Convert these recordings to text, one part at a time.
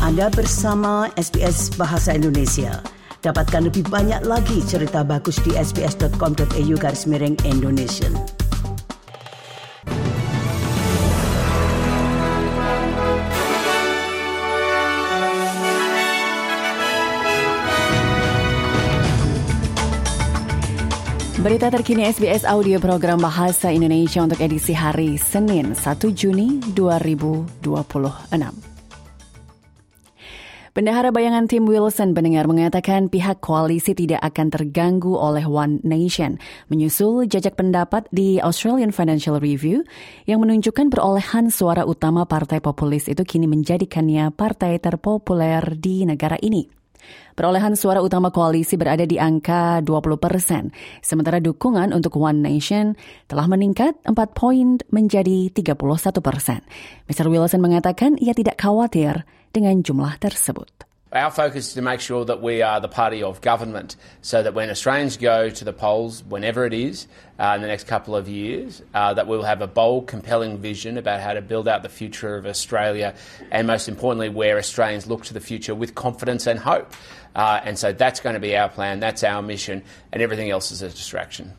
Anda bersama SBS Bahasa Indonesia. Dapatkan lebih banyak lagi cerita bagus di sbs.com.au/Indonesian. Berita terkini SBS Audio Program Bahasa Indonesia untuk edisi hari Senin 1 Juni 2026. Bendahara bayangan Tim Wilson pendengar mengatakan pihak koalisi tidak akan terganggu oleh One Nation, menyusul jajak pendapat di Australian Financial Review yang menunjukkan perolehan suara utama partai populis itu kini menjadikannya partai terpopuler di negara ini. Perolehan suara utama koalisi berada di angka 20%, sementara dukungan untuk One Nation telah meningkat 4 poin menjadi 31%. Mr. Wilson mengatakan ia tidak khawatir dengan jumlah tersebut. Our focus is to make sure that we are the party of government so that when Australians go to the polls, whenever it is, in the next couple of years, that we'll have a bold, compelling vision about how to build out the future of Australia and most importantly, where Australians look to the future with confidence and hope. And so that's going to be our plan, that's our mission, and everything else is a distraction.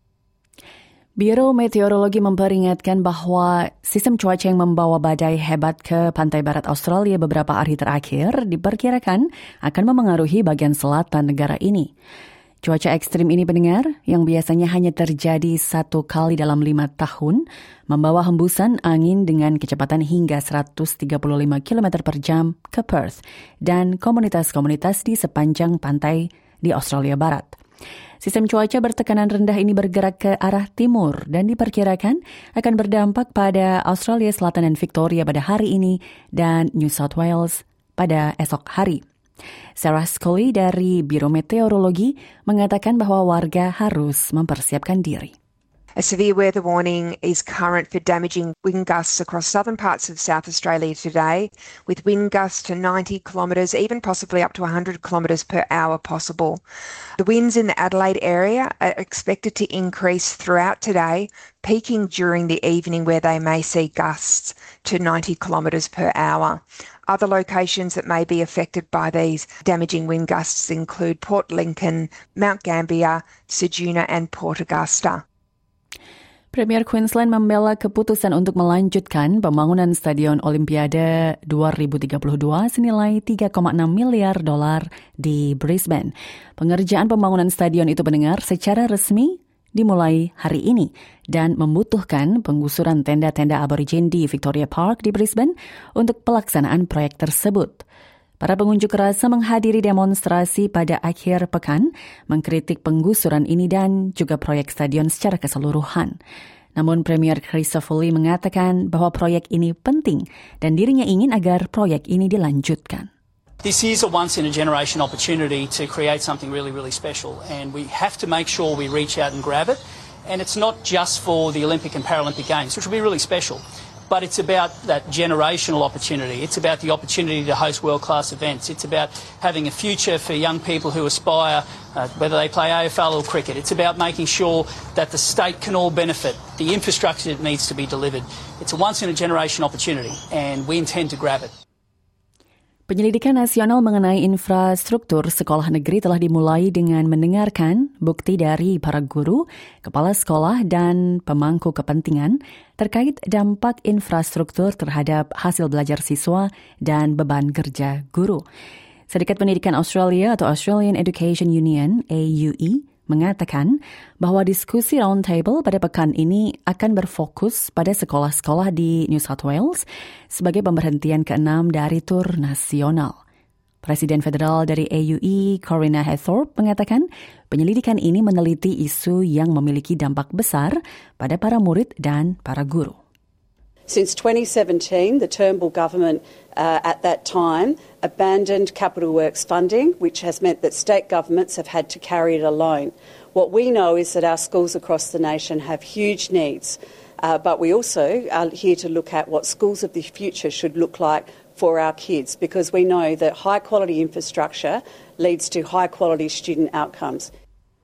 Biro Meteorologi memperingatkan bahwa sistem cuaca yang membawa badai hebat ke pantai barat Australia beberapa hari terakhir diperkirakan akan memengaruhi bagian selatan negara ini. Cuaca ekstrim ini pendengar, yang biasanya hanya terjadi 1 kali dalam 5 tahun, membawa hembusan angin dengan kecepatan hingga 135 km per jam ke Perth dan komunitas-komunitas di sepanjang pantai di Australia Barat. Sistem cuaca bertekanan rendah ini bergerak ke arah timur dan diperkirakan akan berdampak pada Australia Selatan dan Victoria pada hari ini dan New South Wales pada esok hari. Sarah Scully dari Biro Meteorologi mengatakan bahwa warga harus mempersiapkan diri. A severe weather warning is current for damaging wind gusts across southern parts of South Australia today, with wind gusts to 90 kilometres, even possibly up to 100 kilometres per hour possible. The winds in the Adelaide area are expected to increase throughout today, peaking during the evening where they may see gusts to 90 kilometres per hour. Other locations that may be affected by these damaging wind gusts include Port Lincoln, Mount Gambier, Ceduna and Port Augusta. Premier Queensland membela keputusan untuk melanjutkan pembangunan Stadion Olimpiade 2032 senilai $3,6 miliar di Brisbane. Pengerjaan pembangunan stadion itu pendengar secara resmi dimulai hari ini dan membutuhkan penggusuran tenda-tenda Aborigin di Victoria Park di Brisbane untuk pelaksanaan proyek tersebut. Para pengunjuk rasa menghadiri demonstrasi pada akhir pekan, mengkritik penggusuran ini dan juga proyek stadion secara keseluruhan. Namun Premier Christopher Lee mengatakan bahwa proyek ini penting dan dirinya ingin agar proyek ini dilanjutkan. This is a once-in-a-generation opportunity to create something really, really special, and we have to make sure we reach out and grab it. And it's not just for the Olympic and Paralympic Games, which will be really special. But it's about that generational opportunity. It's about the opportunity to host world-class events. It's about having a future for young people who aspire, whether they play AFL or cricket. It's about making sure that the state can all benefit, the infrastructure that needs to be delivered. It's a once-in-a-generation opportunity, and we intend to grab it. Penyelidikan nasional mengenai infrastruktur sekolah negeri telah dimulai dengan mendengarkan bukti dari para guru, kepala sekolah, dan pemangku kepentingan terkait dampak infrastruktur terhadap hasil belajar siswa dan beban kerja guru. Serikat Pendidikan Australia atau Australian Education Union, AUE, mengatakan bahwa diskusi roundtable pada pekan ini akan berfokus pada sekolah-sekolah di New South Wales sebagai pemberhentian ke-6 dari tur nasional. Presiden federal dari AUE, Corina Haythorpe, mengatakan penyelidikan ini meneliti isu yang memiliki dampak besar pada para murid dan para guru. Since 2017, the Turnbull government at that time abandoned capital works funding, which has meant that state governments have had to carry it alone. What we know is that our schools across the nation have huge needs, but we also are here to look at what schools of the future should look like for our kids, because we know that high-quality infrastructure leads to high-quality student outcomes.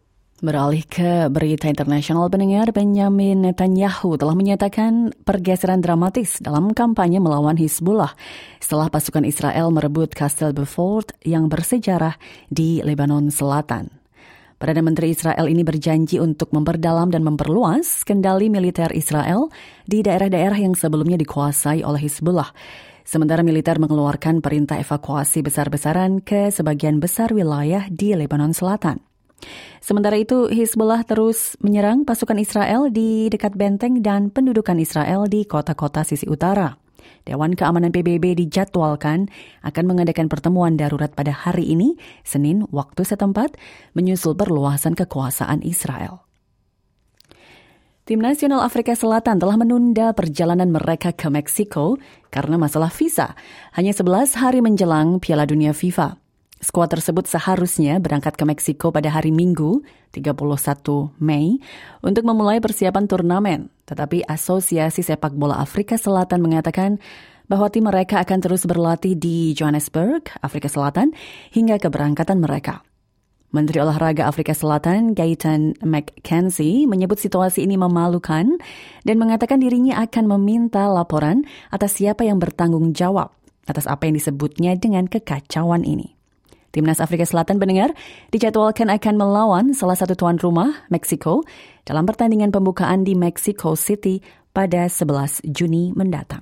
Beralih ke berita internasional, pendengar, Benjamin Netanyahu telah menyatakan pergeseran dramatis dalam kampanye melawan Hizbullah setelah pasukan Israel merebut Kastel Beaufort yang bersejarah di Lebanon Selatan. Perdana Menteri Israel ini berjanji untuk memperdalam dan memperluas kendali militer Israel di daerah-daerah yang sebelumnya dikuasai oleh Hizbullah. Sementara militer mengeluarkan perintah evakuasi besar-besaran ke sebagian besar wilayah di Lebanon Selatan. Sementara itu, Hizbullah terus menyerang pasukan Israel di dekat benteng dan pendudukan Israel di kota-kota sisi utara. Dewan Keamanan PBB dijadwalkan akan mengadakan pertemuan darurat pada hari ini, Senin waktu setempat, menyusul perluasan kekuasaan Israel. Tim nasional Afrika Selatan telah menunda perjalanan mereka ke Meksiko karena masalah visa, hanya 11 hari menjelang Piala Dunia FIFA. Skuad tersebut seharusnya berangkat ke Meksiko pada hari Minggu, 31 Mei, untuk memulai persiapan turnamen. Tetapi Asosiasi Sepak Bola Afrika Selatan mengatakan bahwa tim mereka akan terus berlatih di Johannesburg, Afrika Selatan, hingga keberangkatan mereka. Menteri Olahraga Afrika Selatan, Gayton McKenzie, menyebut situasi ini memalukan dan mengatakan dirinya akan meminta laporan atas siapa yang bertanggung jawab atas apa yang disebutnya dengan kekacauan ini. Timnas Afrika Selatan, pendengar, dijadwalkan akan melawan salah satu tuan rumah, Meksiko, dalam pertandingan pembukaan di Mexico City pada 11 Juni mendatang.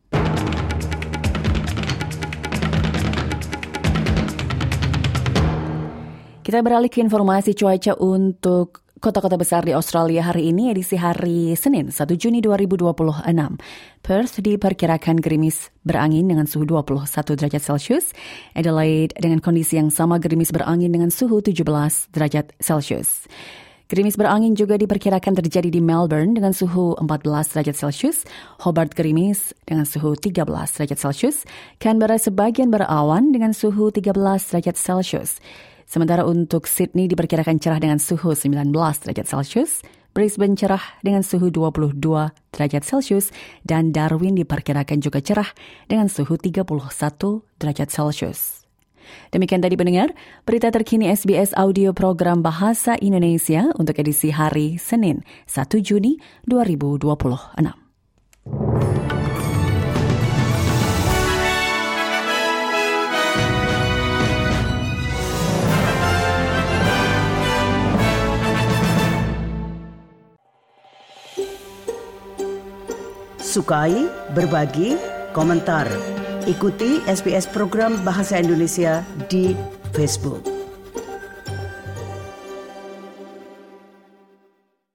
Kita beralih ke informasi cuaca untuk kota-kota besar di Australia hari ini, edisi hari Senin, 1 Juni 2026. Perth diperkirakan gerimis berangin dengan suhu 21 derajat Celcius. Adelaide dengan kondisi yang sama, gerimis berangin dengan suhu 17 derajat Celcius. Gerimis berangin juga diperkirakan terjadi di Melbourne dengan suhu 14 derajat Celcius. Hobart gerimis dengan suhu 13 derajat Celcius. Canberra sebagian berawan dengan suhu 13 derajat Celcius. Sementara untuk Sydney diperkirakan cerah dengan suhu 19 derajat Celcius, Brisbane cerah dengan suhu 22 derajat Celcius, dan Darwin diperkirakan juga cerah dengan suhu 31 derajat Celcius. Demikian tadi pendengar, berita terkini SBS Audio Program Bahasa Indonesia untuk edisi hari Senin, 1 Juni 2026. Sukai, berbagi, komentar. Ikuti SBS Program Bahasa Indonesia di Facebook.